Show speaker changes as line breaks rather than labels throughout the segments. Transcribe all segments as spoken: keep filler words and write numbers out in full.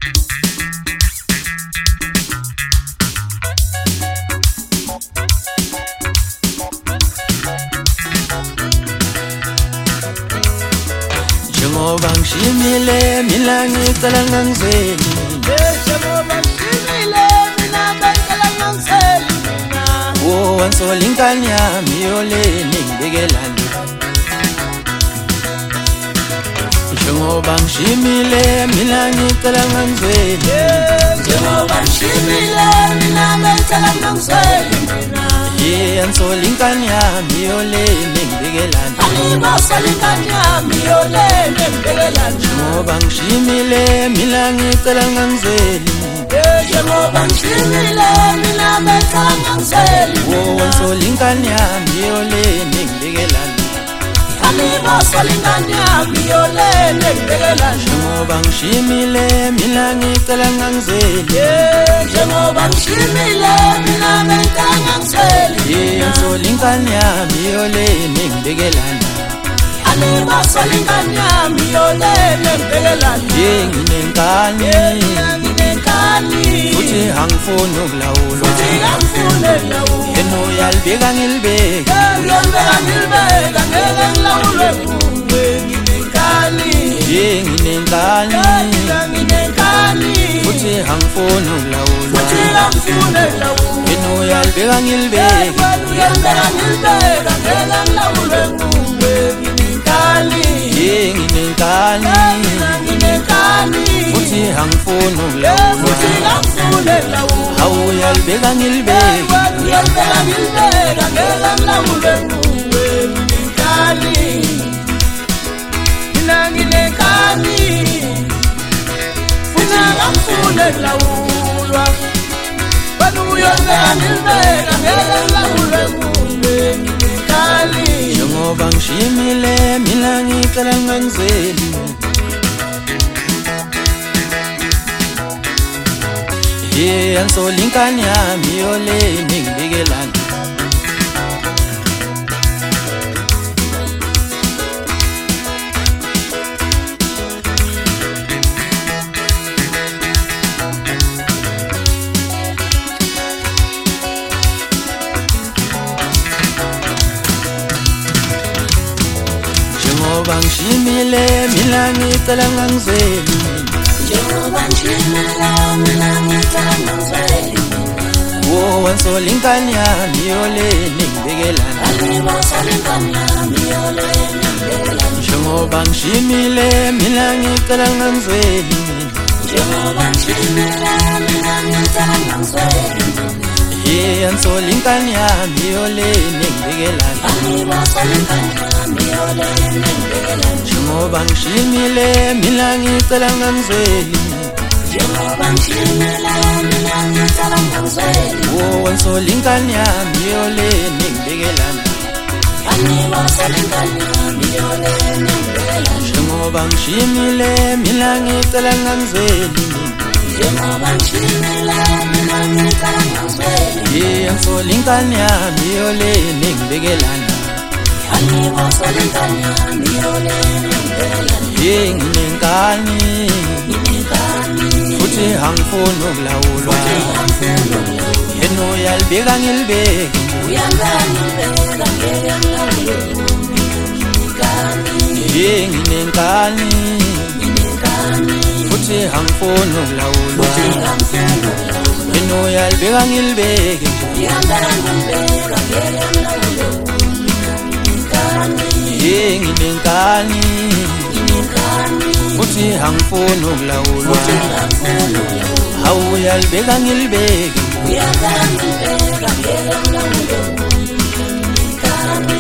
Njengoba ngishimile mina ngicela ngangizeli
njengoba ngishimile mina ngicela ngangizeli
wo wansola inkani yami yoleni ngibekelani Njengoba ngishimile mina ngicela ngangizeli
njengoba ngishimile mina ngicela ngangizeli
ye wansola inkani yami yoleni ngibekelani
alibasola inkani yami yoleni ngibekelani
Njengoba ngishimile mina ngicela ngangizeli
njengoba ngishimile mina ngicela ngangizeli
wo wansola inkani yami yoleni ngibekelani
alibasola inkani yami yoleni ngibekelani
Njengoba ngishimile mina ngicela ngangizeli
njengoba ngishimile mina ngicela ngangizeli
ye wansola inkani yami yoleni ngibekelani
alibasola inkani yami yoleni ngibekelani
ye nginenkani
nginenkani
futhi angifuni ukulawulwa
futhi angifuni ukulawulwa
yena uyalibeka ngilibeke
uyalibeka ngilibeka ngeke ngilawulwe nguwe nginenkani
ye nginenkani
nginenkani
futhi angifuni ukulawulwa
futhi angifuni ukulawulwa
yena uyalibeka ngilibeke
uyalibeka ngilibeka ngeke ngilawulwe nguwe nginenkani
ye nginenkani
nginenkani
futhi angifuni ukulawulwa
futhi angifuni ukulawulwa
hawu uyalibeka ngilibeke
uyalibeka ngilibeka ngeke ngilawulwe nguwe nginenkani mina nginenkani futhi angifuni ukulawulwa wena uyalibeka ngilibeka ngeke ngilawulwe nguwe nginenkani
Njengoba ngishimile mina ngicela ngangizeli ye wansola inkani yami yoleni ngibekelani Njengoba ngishimile mina ngicela ngangizeli
njengoba ngishimile mina ngicela ngangizeli
wo wansola inkani yami yoleni ngibekelani
alibasola inkani yami yoleni ngibekelani
Njengoba ngishimile mina ngicela ngangizeli
njengoba ngishimile mina ngicela ngangizeli
ye wansola inkani yami yoleni ngibekelani
alibasola inkani yami yoleni ngibekelani
Njengoba ngishimile mina ngicela ngangizeli
njengoba ngishimile mina ngicela ngangizeli
wo wansola inkani yami yoleni ngibekelani
alibasola inkani yami yoleni ngibekelani
Njengoba ngishimile mina ngicela ngangizeli
njengoba ngishimile mina ngicela ngangizeli
ye wansola inkani yami yoleni ngibekelani
alibasola inkani yami yoleni ngibekelani
ye nginenkani
nginenkani
futhi angifuni ukulawulwa yena uyalibeka ngilibeke
uyalibeka ngilibeka ngeke ngilawulwe nginenkani
ye nginenkani
nginenkani
futhi angifuni ukulawulwa yena uyalibeka ngilibeke
uyalibeka ngilibeka ngeke ngilawulwe nginenkani
ye nginenkani
nginenkani
futhi angifuni ukulawulwa hawu uyalibeka ngilibeke
uyalibeka ngilibeka ngeke ngilawulwe nginenkani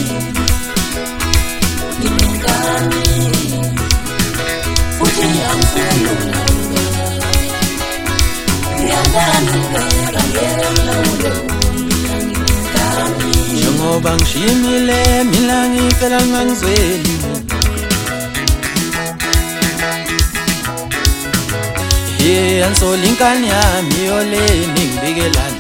nginenkani futhi angifuni ukulawulwa uyalibeka ngilibeka ngeke ngilawulwe nginenkani
Njengoba ngishimile mina ngicela ngangizeli ye wansola inkani yami yoleni ngibekelani